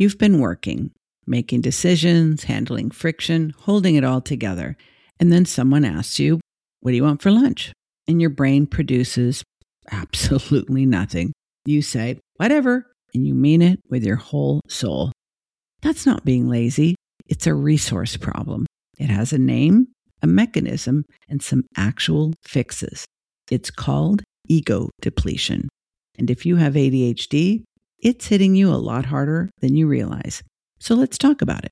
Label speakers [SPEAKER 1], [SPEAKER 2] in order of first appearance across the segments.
[SPEAKER 1] You've been working, making decisions, handling friction, holding it all together. And then someone asks you, what do you want for lunch? And your brain produces absolutely nothing. You say, whatever, and you mean it with your whole soul. That's not being lazy. It's a resource problem. It has a name, a mechanism, and some actual fixes. It's called ego depletion. And if you have ADHD, it's hitting you a lot harder than you realize. So let's talk about it.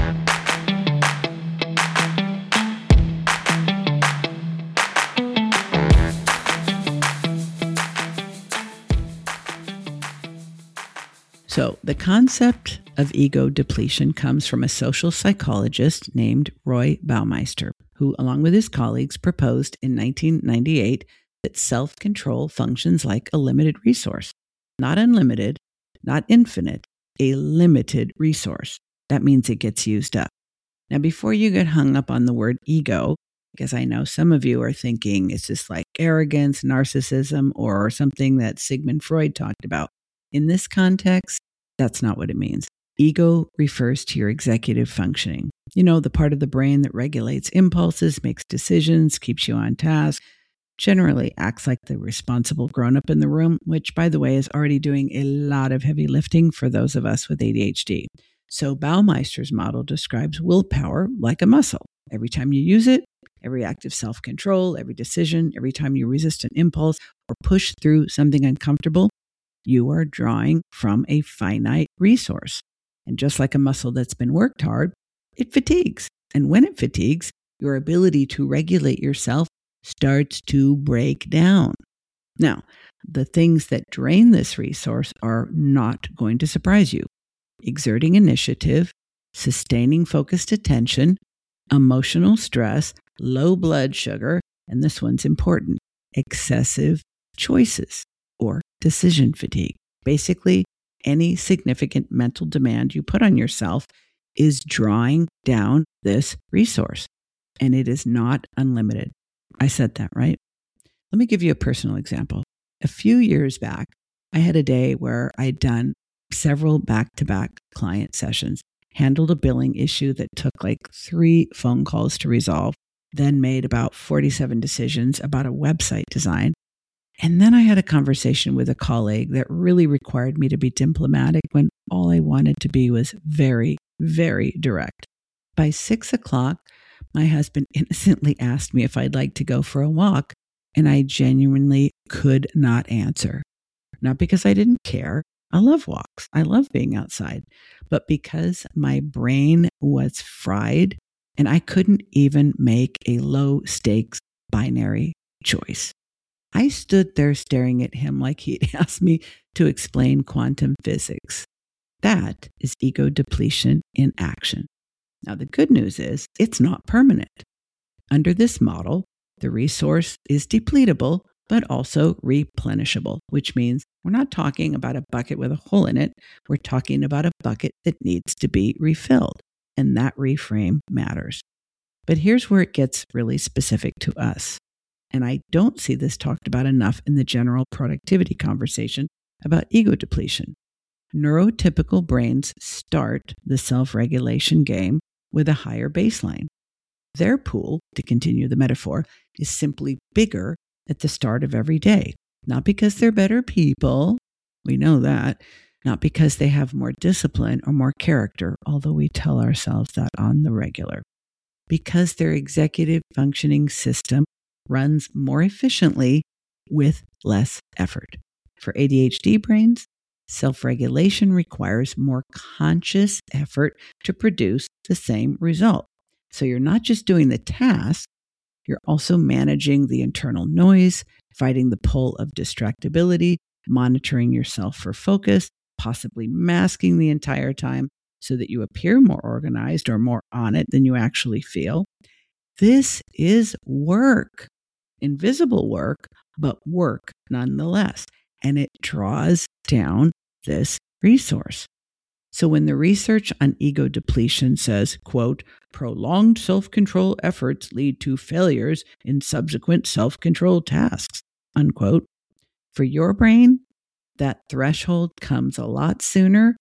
[SPEAKER 1] So the concept of ego depletion comes from a social psychologist named Roy Baumeister, who, along with his colleagues, proposed in 1998 that self-control functions like a limited resource. Not unlimited, not infinite, a limited resource. That means it gets used up. Now, before you get hung up on the word ego, because I know some of you are thinking it's just like arrogance, narcissism, or something that Sigmund Freud talked about. In this context, that's not what it means. Ego refers to your executive functioning. You know, the part of the brain that regulates impulses, makes decisions, keeps you on task, generally acts like the responsible grown-up in the room, which, by the way, is already doing a lot of heavy lifting for those of us with ADHD. So Baumeister's model describes willpower like a muscle. Every time you use it, every act of self-control, every decision, every time you resist an impulse or push through something uncomfortable, you are drawing from a finite resource. And just like a muscle that's been worked hard, it fatigues. And when it fatigues, your ability to regulate yourself starts to break down. Now, the things that drain this resource are not going to surprise you. Exerting initiative, sustaining focused attention, emotional stress, low blood sugar, and this one's important, excessive choices or decision fatigue. Basically, any significant mental demand you put on yourself is drawing down this resource, and it is not unlimited. I said that, right? Let me give you a personal example. A few years back, I had a day where I'd done several back-to-back client sessions, handled a billing issue that took like 3 phone calls to resolve, then made about 47 decisions about a website design. And then I had a conversation with a colleague that really required me to be diplomatic when all I wanted to be was very, very direct. By 6 o'clock, my husband innocently asked me if I'd like to go for a walk, and I genuinely could not answer. Not because I didn't care. I love walks. I love being outside. But because my brain was fried and I couldn't even make a low-stakes binary choice. I stood there staring at him like he'd asked me to explain quantum physics. That is ego depletion in action. Now, the good news is it's not permanent. Under this model, the resource is depletable, but also replenishable, which means we're not talking about a bucket with a hole in it. We're talking about a bucket that needs to be refilled, and that reframe matters. But here's where it gets really specific to us. And I don't see this talked about enough in the general productivity conversation about ego depletion. Neurotypical brains start the self-regulation game with a higher baseline. Their pool, to continue the metaphor, is simply bigger at the start of every day. Not because they're better people, we know that, not because they have more discipline or more character, although we tell ourselves that on the regular. Because their executive functioning system runs more efficiently with less effort. For ADHD brains, self-regulation requires more conscious effort to produce the same result. So you're not just doing the task, you're also managing the internal noise, fighting the pull of distractibility, monitoring yourself for focus, possibly masking the entire time so that you appear more organized or more on it than you actually feel. This is work. Invisible work, but work nonetheless. And it draws down this resource. So when the research on ego depletion says, quote, prolonged self-control efforts lead to failures in subsequent self-control tasks, unquote, for your brain, that threshold comes a lot sooner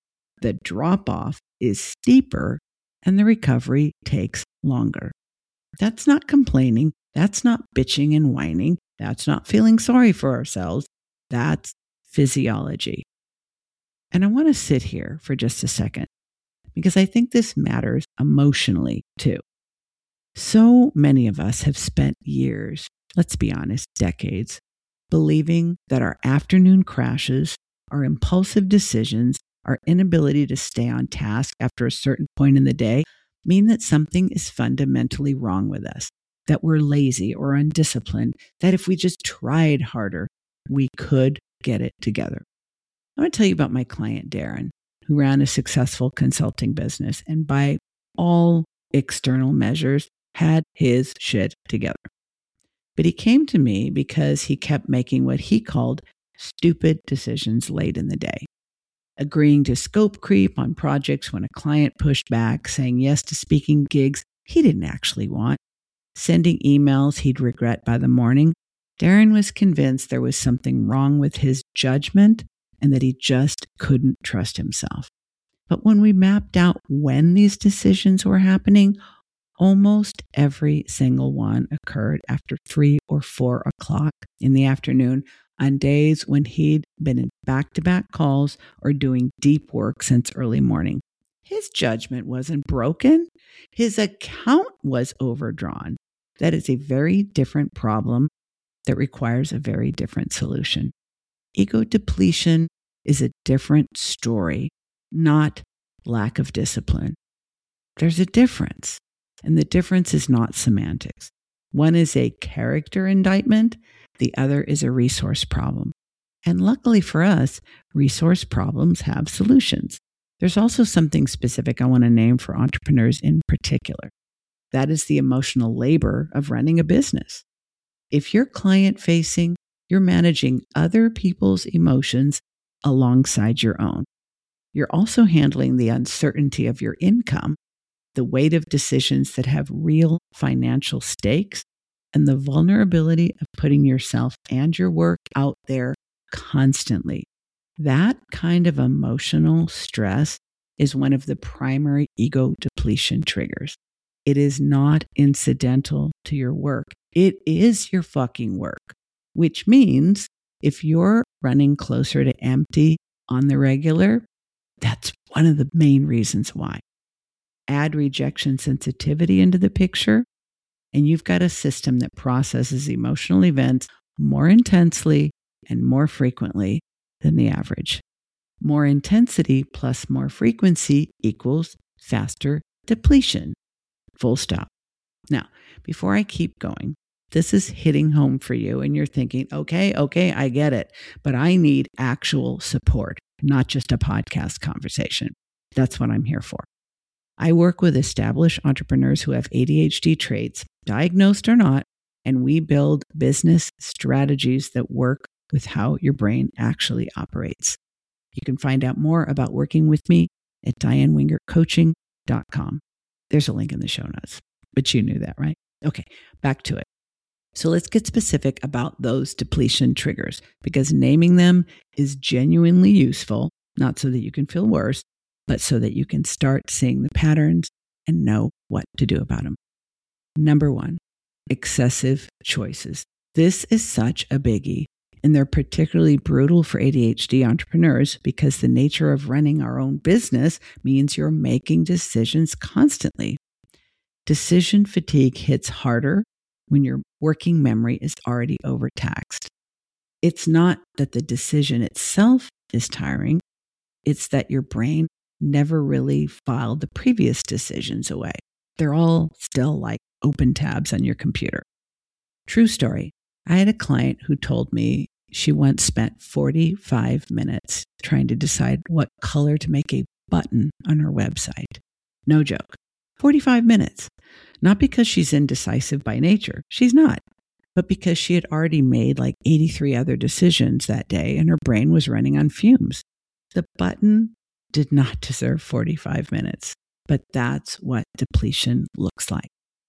[SPEAKER 1] the drop-off is steeper and the recovery takes longer. That's not complaining. That's not bitching and whining. That's not feeling sorry for ourselves. That's physiology. And I want to sit here for just a second because I think this matters emotionally too. So many of us have spent years, let's be honest, decades, believing that our afternoon crashes, our impulsive decisions, our inability to stay on task after a certain point in the day mean that something is fundamentally wrong with us, that we're lazy or undisciplined, that if we just tried harder, we could get it together. I'm going to tell you about my client, Darren, who ran a successful consulting business and by all external measures had his shit together. But he came to me because he kept making what he called stupid decisions late in the day. Agreeing to scope creep on projects when a client pushed back, saying yes to speaking gigs he didn't actually want, sending emails he'd regret by the morning. Darren was convinced there was something wrong with his judgment and that he just couldn't trust himself. But when we mapped out when these decisions were happening, almost every single one occurred after 3 or 4 o'clock in the afternoon on days when he'd been in back-to-back calls or doing deep work since early morning. His judgment wasn't broken. His account was overdrawn. That is a very different problem that requires a very different solution. Ego depletion is a different story, not lack of discipline. There's a difference, and the difference is not semantics. One is a character indictment, the other is a resource problem. And luckily for us, resource problems have solutions. There's also something specific I want to name for entrepreneurs in particular. That is the emotional labor of running a business. If you're client-facing, you're managing other people's emotions alongside your own. You're also handling the uncertainty of your income, the weight of decisions that have real financial stakes, and the vulnerability of putting yourself and your work out there constantly. That kind of emotional stress is one of the primary ego depletion triggers. It is not incidental to your work. It is your fucking work, which means if you're running closer to empty on the regular, that's one of the main reasons why. Add rejection sensitivity into the picture, and you've got a system that processes emotional events more intensely and more frequently than the average. More intensity plus more frequency equals faster depletion. Full stop. Now, before I keep going, this is hitting home for you and you're thinking, okay, I get it, but I need actual support, not just a podcast conversation. That's what I'm here for. I work with established entrepreneurs who have ADHD traits, diagnosed or not, and we build business strategies that work with how your brain actually operates. You can find out more about working with me at dianewingercoaching.com. There's a link in the show notes, but you knew that, right? Okay, back to it. So let's get specific about those depletion triggers because naming them is genuinely useful, not so that you can feel worse, but so that you can start seeing the patterns and know what to do about them. Number 1, excessive choices. This is such a biggie, and they're particularly brutal for ADHD entrepreneurs because the nature of running our own business means you're making decisions constantly. Decision fatigue hits harder when your working memory is already overtaxed. It's not that the decision itself is tiring, it's that your brain never really filed the previous decisions away. They're all still like open tabs on your computer. True story. I had a client who told me she once spent 45 minutes trying to decide what color to make a button on her website. No joke. 45 minutes. Not because she's indecisive by nature. She's not. But because she had already made like 83 other decisions that day and her brain was running on fumes. The button did not deserve 45 minutes, but that's what depletion looks like.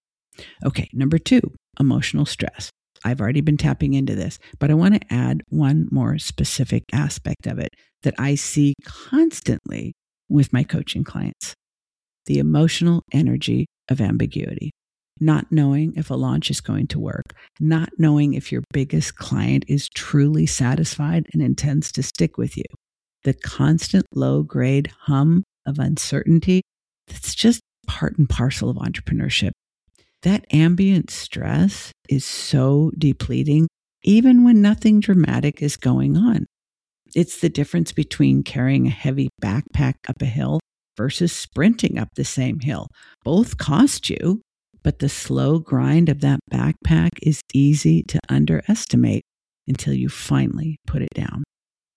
[SPEAKER 1] Okay, number 2, emotional stress. I've already been tapping into this, but I want to add one more specific aspect of it that I see constantly with my coaching clients. The emotional energy of ambiguity. Not knowing if a launch is going to work, not knowing if your biggest client is truly satisfied and intends to stick with you. The constant low-grade hum of uncertainty that's just part and parcel of entrepreneurship. That ambient stress is so depleting, even when nothing dramatic is going on. It's the difference between carrying a heavy backpack up a hill versus sprinting up the same hill. Both cost you, but the slow grind of that backpack is easy to underestimate until you finally put it down.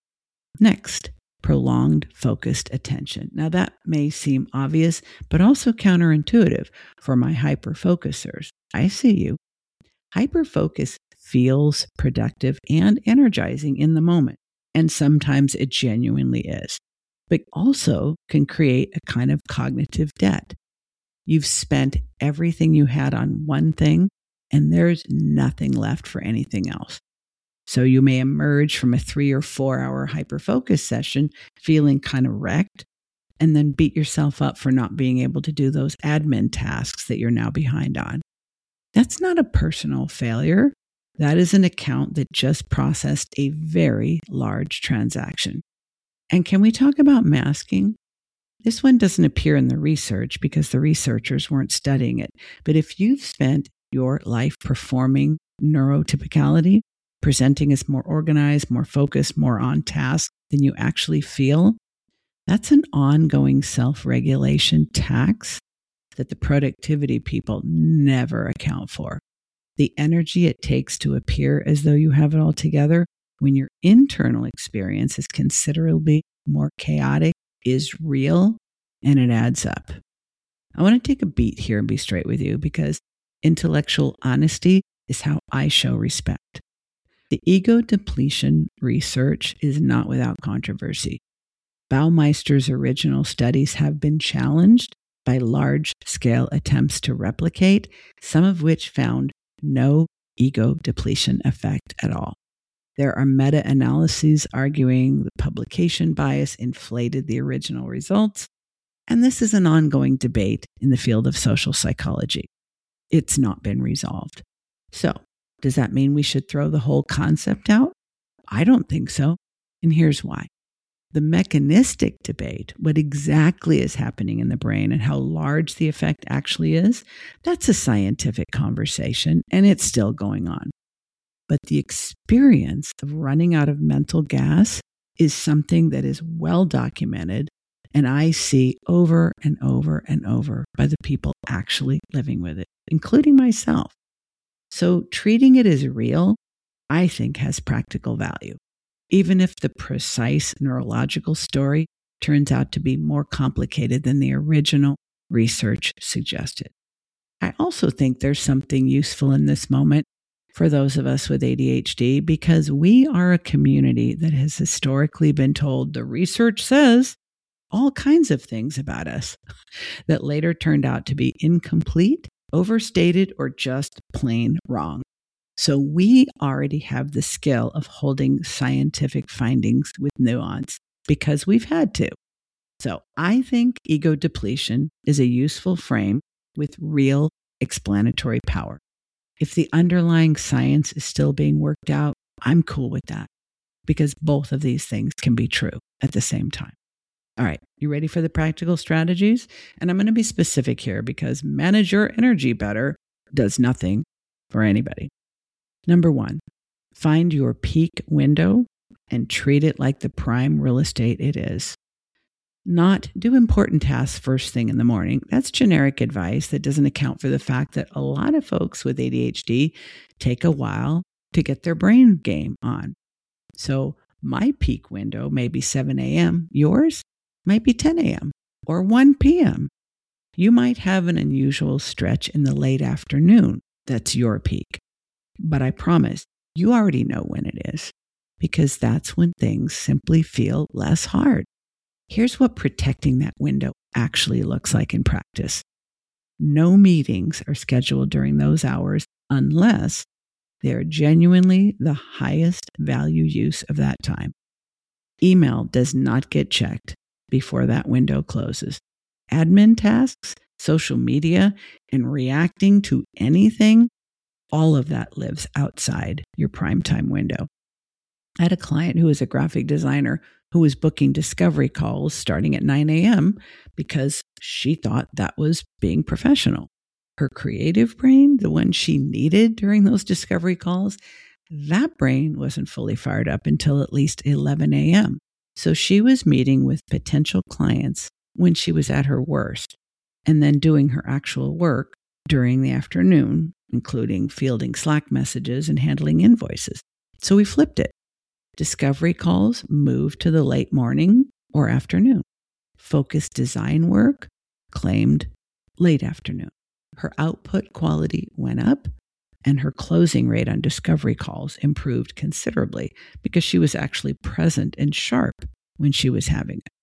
[SPEAKER 1] Next, prolonged focused attention. Now that may seem obvious, but also counterintuitive for my hyper-focusers. I see you. Hyperfocus feels productive and energizing in the moment, and sometimes it genuinely is, but also can create a kind of cognitive debt. You've spent everything you had on one thing, and there's nothing left for anything else. So you may emerge from a 3 or 4 hour hyperfocus session feeling kind of wrecked, and then beat yourself up for not being able to do those admin tasks that you're now behind on. That's not a personal failure. That is an account that just processed a very large transaction. And can we talk about masking? This one doesn't appear in the research because the researchers weren't studying it. But if you've spent your life performing neurotypicality, presenting as more organized, more focused, more on task than you actually feel, that's an ongoing self-regulation tax that the productivity people never account for. The energy it takes to appear as though you have it all together when your internal experience is considerably more chaotic is real, and it adds up. I want to take a beat here and be straight with you because intellectual honesty is how I show respect. The ego depletion research is not without controversy. Baumeister's original studies have been challenged by large-scale attempts to replicate, some of which found no ego depletion effect at all. There are meta-analyses arguing the publication bias inflated the original results, and this is an ongoing debate in the field of social psychology. It's not been resolved. So, does that mean we should throw the whole concept out? I don't think so, and here's why. The mechanistic debate, what exactly is happening in the brain and how large the effect actually is, that's a scientific conversation, and it's still going on. But the experience of running out of mental gas is something that is well documented, and I see over and over and over by the people actually living with it, including myself. So treating it as real, I think, has practical value, even if the precise neurological story turns out to be more complicated than the original research suggested. I also think there's something useful in this moment for those of us with ADHD, because we are a community that has historically been told the research says all kinds of things about us that later turned out to be incomplete, overstated, or just plain wrong. So we already have the skill of holding scientific findings with nuance because we've had to. So I think ego depletion is a useful frame with real explanatory power. If the underlying science is still being worked out, I'm cool with that because both of these things can be true at the same time. All right, you ready for the practical strategies? And I'm going to be specific here because manage your energy better does nothing for anybody. Number 1, find your peak window and treat it like the prime real estate it is. Not do important tasks first thing in the morning. That's generic advice that doesn't account for the fact that a lot of folks with ADHD take a while to get their brain game on. So my peak window may be 7 a.m. Yours might be 10 a.m. or 1 p.m. You might have an unusual stretch in the late afternoon. That's your peak. But I promise you already know when it is because that's when things simply feel less hard. Here's what protecting that window actually looks like in practice. No meetings are scheduled during those hours unless they are genuinely the highest value use of that time. Email does not get checked before that window closes. Admin tasks, social media, and reacting to anything, all of that lives outside your primetime window. I had a client who was a graphic designer who was booking discovery calls starting at 9 a.m. because she thought that was being professional. Her creative brain, the one she needed during those discovery calls, that brain wasn't fully fired up until at least 11 a.m. So she was meeting with potential clients when she was at her worst, and then doing her actual work during the afternoon, including fielding Slack messages and handling invoices. So we flipped it. Discovery calls moved to the late morning or afternoon. Focused design work claimed late afternoon. Her output quality went up, and her closing rate on discovery calls improved considerably because she was actually present and sharp when she was having it.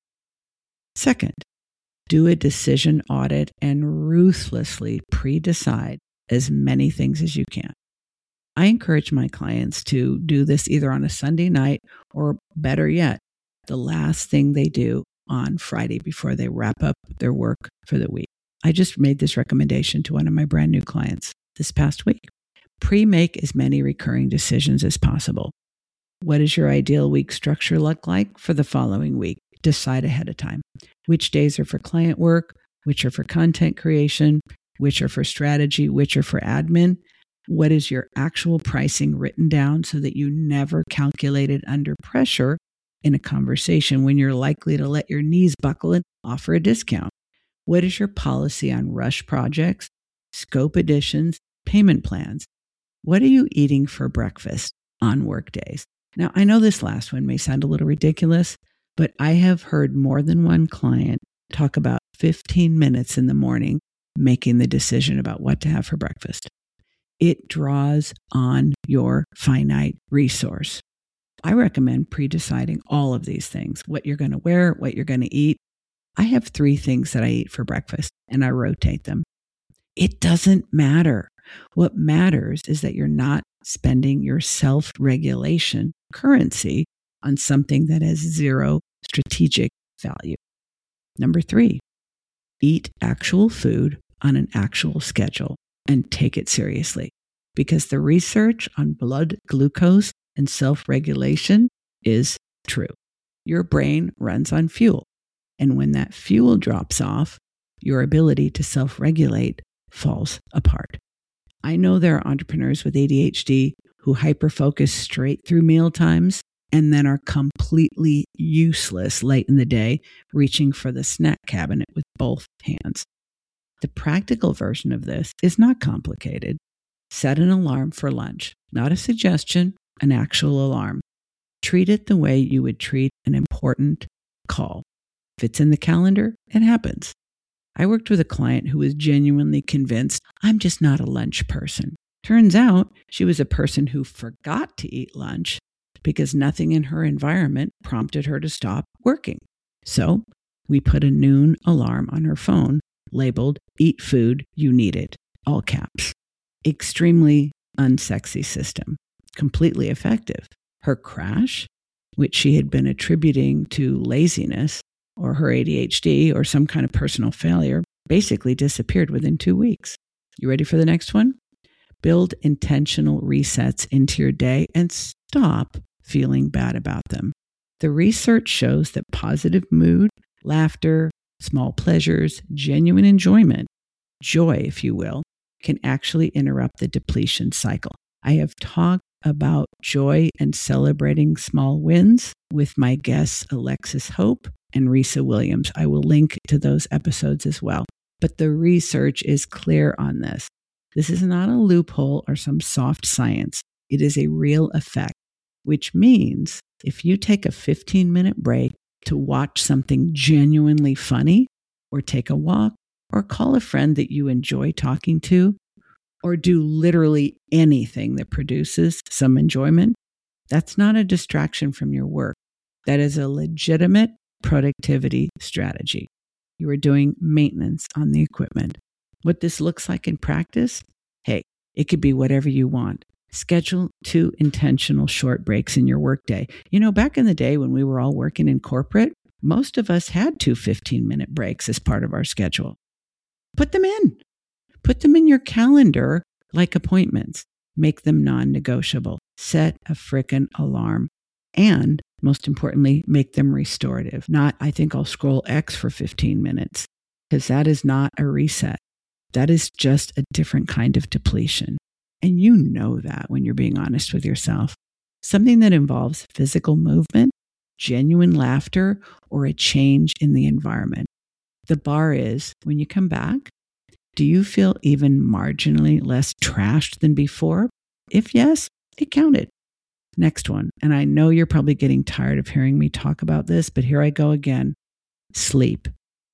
[SPEAKER 1] Second, do a decision audit and ruthlessly pre-decide as many things as you can. I encourage my clients to do this either on a Sunday night or, better yet, the last thing they do on Friday before they wrap up their work for the week. I just made this recommendation to one of my brand new clients this past week. Pre-make as many recurring decisions as possible. What does your ideal week structure look like for the following week? Decide ahead of time. Which days are for client work? Which are for content creation? Which are for strategy? Which are for admin? What is your actual pricing written down so that you never calculate it under pressure in a conversation when you're likely to let your knees buckle and offer a discount? What is your policy on rush projects, scope additions, payment plans? What are you eating for breakfast on work days? Now, I know this last one may sound a little ridiculous, but I have heard more than one client talk about 15 minutes in the morning making the decision about what to have for breakfast. It draws on your finite resource. I recommend pre-deciding all of these things, what you're going to wear, what you're going to eat. I have 3 things that I eat for breakfast, and I rotate them. It doesn't matter. What matters is that you're not spending your self-regulation currency on something that has zero strategic value. Number 3, eat actual food on an actual schedule and take it seriously, because the research on blood glucose and self-regulation is true. Your brain runs on fuel, and when that fuel drops off, your ability to self-regulate falls apart. I know there are entrepreneurs with ADHD who hyper-focus straight through meal times and then are completely useless late in the day, reaching for the snack cabinet with both hands. The practical version of this is not complicated. Set an alarm for lunch, not a suggestion, an actual alarm. Treat it the way you would treat an important call. If it's in the calendar, it happens. I worked with a client who was genuinely convinced, I'm just not a lunch person. Turns out she was a person who forgot to eat lunch because nothing in her environment prompted her to stop working. So we put a noon alarm on her phone labeled, "Eat food, you need it," all caps. Extremely unsexy system, completely effective. Her crash, which she had been attributing to laziness or her ADHD or some kind of personal failure, basically disappeared within 2 weeks. You ready for the next one? Build intentional resets into your day and stop feeling bad about them. The research shows that positive mood, laughter, small pleasures, genuine enjoyment, joy, if you will, can actually interrupt the depletion cycle. I have talked about joy and celebrating small wins with my guests Alexis Hope and Risa Williams. I will link to those episodes as well. But the research is clear on this. This is not a loophole or some soft science. It is a real effect, which means if you take a 15-minute break to watch something genuinely funny, or take a walk, or call a friend that you enjoy talking to, or do literally anything that produces some enjoyment, that's not a distraction from your work. That is a legitimate productivity strategy. You are doing maintenance on the equipment. What this looks like in practice? Hey, it could be whatever you want. Schedule 2 intentional short breaks in your workday. You know, back in the day when we were all working in corporate, Most of us had 2 15-minute breaks as part of our schedule. Put them in. Put them in your calendar like appointments. Make them non-negotiable. Set a frickin' alarm. And most importantly, make them restorative. Not, I think I'll scroll X for 15 minutes, because that is not a reset. That is just a different kind of depletion. And you know that when you're being honest with yourself. Something that involves physical movement, genuine laughter, or a change in the environment. The bar is, when you come back, do you feel even marginally less trashed than before? If yes, it counted. Next one, and I know you're probably getting tired of hearing me talk about this, but here I go again. Sleep.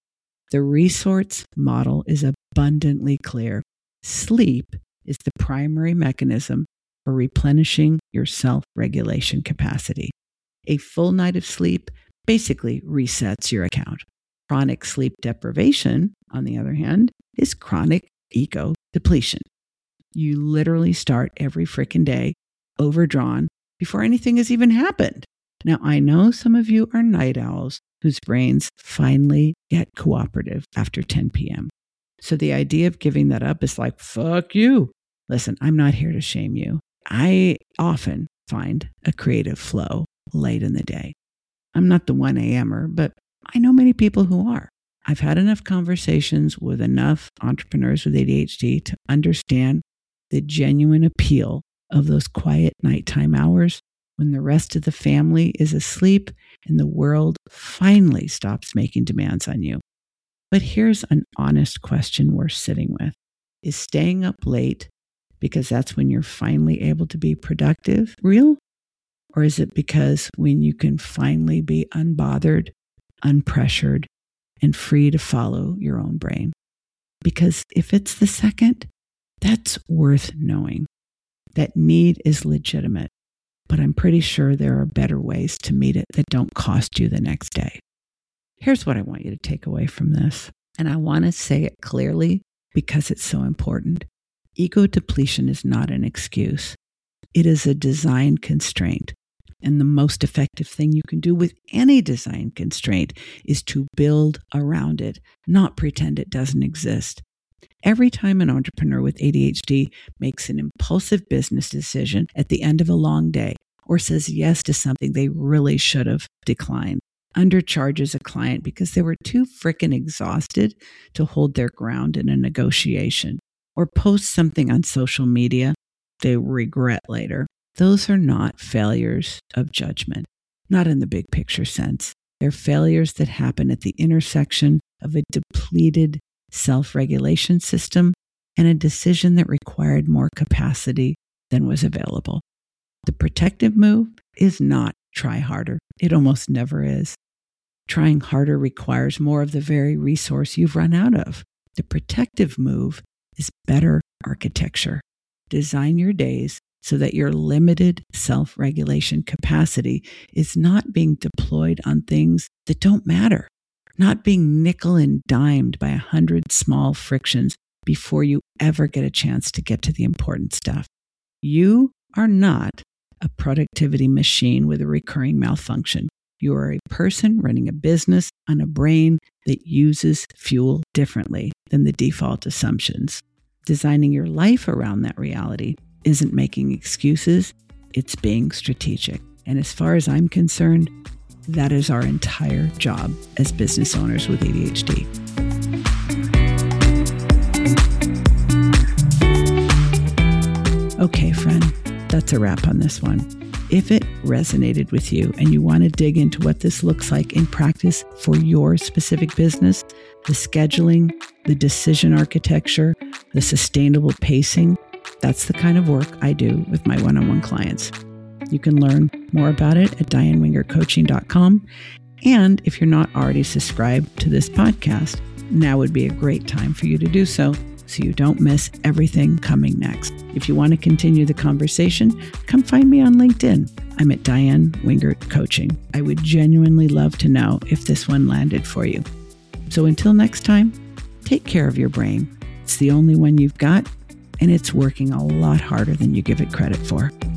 [SPEAKER 1] The resorts model is abundantly clear. Sleep is the primary mechanism for replenishing your self-regulation capacity. A full night of sleep basically resets your account. Chronic sleep deprivation, on the other hand, is chronic ego depletion. You literally start every freaking day overdrawn before anything has even happened. Now, I know some of you are night owls whose brains finally get cooperative after 10 p.m. So the idea of giving that up is like, fuck you. Listen, I'm not here to shame you. I often find a creative flow late in the day. I'm not the 1 a.m.er, but I know many people who are. I've had enough conversations with enough entrepreneurs with ADHD to understand the genuine appeal of those quiet nighttime hours when the rest of the family is asleep and the world finally stops making demands on you. But here's an honest question worth sitting with. Is staying up late because that's when you're finally able to be productive real? Or is it because when you can finally be unbothered, unpressured, and free to follow your own brain? Because if it's the second, that's worth knowing. That need is legitimate, but I'm pretty sure there are better ways to meet it that don't cost you the next day. Here's what I want you to take away from this, and I want to say it clearly because it's so important. Ego depletion is not an excuse. It is a design constraint. And the most effective thing you can do with any design constraint is to build around it, not pretend it doesn't exist. Every time an entrepreneur with ADHD makes an impulsive business decision at the end of a long day or says yes to something they really should have declined, undercharges a client because they were too frickin' exhausted to hold their ground in a negotiation, or posts something on social media they regret later, those are not failures of judgment, not in the big picture sense. They're failures that happen at the intersection of a depleted self-regulation system and a decision that required more capacity than was available. The protective move is not try harder. It almost never is. Trying harder requires more of the very resource you've run out of. The protective move is better architecture. Design your days so that your limited self-regulation capacity is not being deployed on things that don't matter, not being nickel and dimed by 100 small frictions before you ever get a chance to get to the important stuff. You are not a productivity machine with a recurring malfunction. You are a person running a business on a brain that uses fuel differently than the default assumptions. Designing your life around that reality isn't making excuses, it's being strategic. And as far as I'm concerned, that is our entire job as business owners with ADHD. Okay, friend, that's a wrap on this one. If it resonated with you and you want to dig into what this looks like in practice for your specific business, the scheduling, the decision architecture, the sustainable pacing, that's the kind of work I do with my one-on-one clients. You can learn more about it at dianewingercoaching.com. And if you're not already subscribed to this podcast, now would be a great time for you to do so you don't miss everything coming next. If you want to continue the conversation, come find me on LinkedIn. I'm at Diane Wingert Coaching. I would genuinely love to know if this one landed for you. So until next time, take care of your brain. It's the only one you've got, and it's working a lot harder than you give it credit for.